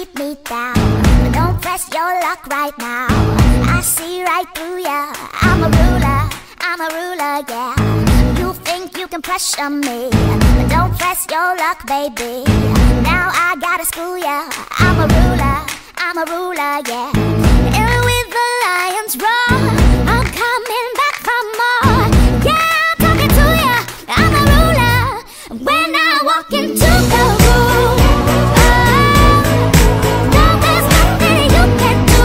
keep me down. Don't press your luck right now. I see right through ya. I'm a ruler, yeah. You think you can pressure me, but don't press your luck, baby. Now I gotta school ya. I'm a ruler, yeah. In with the lions roar, I'm coming back for more. Yeah, I'm talking to ya. I'm a ruler. When I walk into the room, no, there's nothing you can do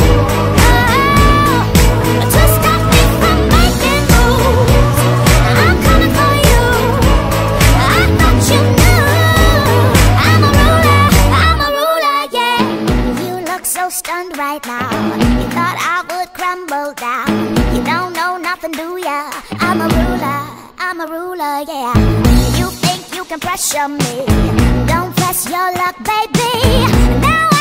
to stop me from making moves. I'm coming for you. I thought you knew. I'm a ruler, yeah. You look so stunned right now. You thought I would crumble down. You don't know nothing, do ya? I'm a ruler, yeah. You think you can pressure me? Don't press your luck, baby. Now